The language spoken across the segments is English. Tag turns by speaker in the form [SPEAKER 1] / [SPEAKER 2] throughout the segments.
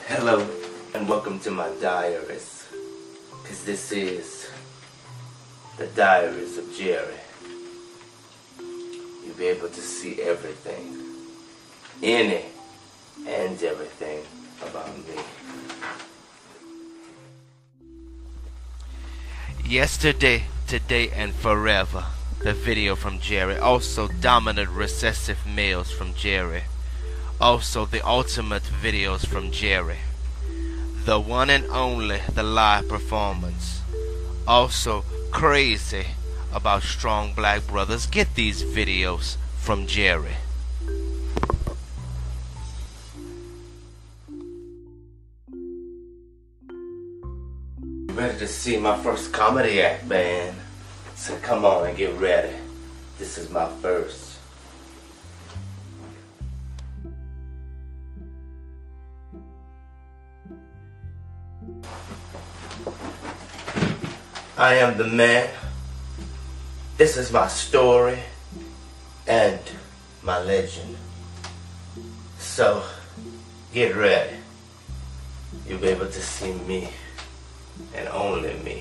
[SPEAKER 1] Hello and welcome to my diaries, because this is the diaries of Jerry. You'll be able to see everything, any and everything about me. Yesterday, today, and forever. The video from Jerry. Also dominant recessive males from Jerry. Also the ultimate videos from Jerry. The one and only, the live performance. Also crazy about strong black brothers. Get these videos from Jerry. Ready to see my first comedy act, man? So come on and get ready. This is my first. I am the man. This is my story and my legend. So get ready. You'll be able to see me and only me.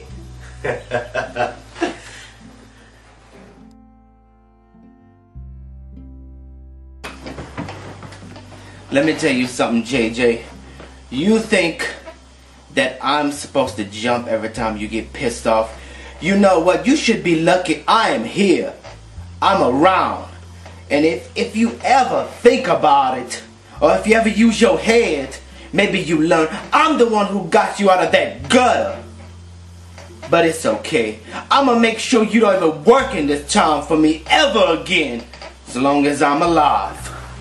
[SPEAKER 1] Let me tell you something, JJ. You think that I'm supposed to jump every time you get pissed off? You know what? You should be lucky I am here. I'm around. And if you ever think about it, or if you ever use your head, maybe you learn. I'm the one who got you out of that gutter. But it's okay. I'm gonna make sure you don't even work in this town for me ever again, as long as I'm alive.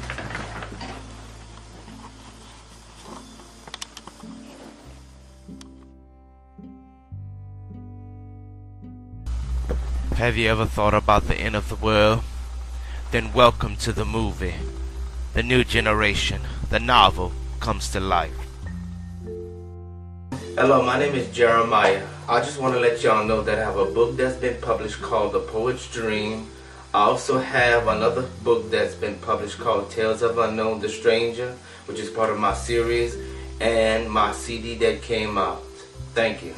[SPEAKER 1] Have you ever thought about the end of the world? Then welcome to the movie. The new generation, the novel, comes to life. Hello, my name is Jeremiah. I just want to let y'all know that I have a book that's been published called The Poet's Dream. I also have another book that's been published called Tales of Unknown the Stranger, which is part of my series, and my CD that came out. Thank you.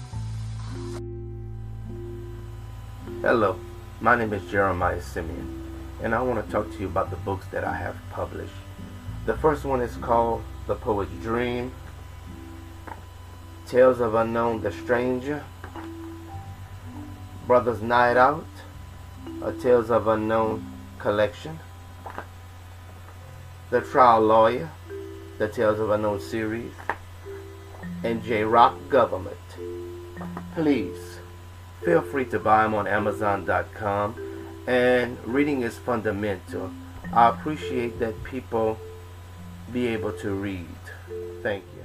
[SPEAKER 1] Hello, my name is Jeremiah Simeon, and I want to talk to you about the books that I have published. The first one is called The Poet's Dream, Tales of Unknown the Stranger, Brothers Night Out, a Tales of Unknown collection, The Trial Lawyer, the Tales of Unknown series, and J-Rock Government. Please feel free to buy them on Amazon.com, and reading is fundamental. I appreciate that people be able to read. Thank you.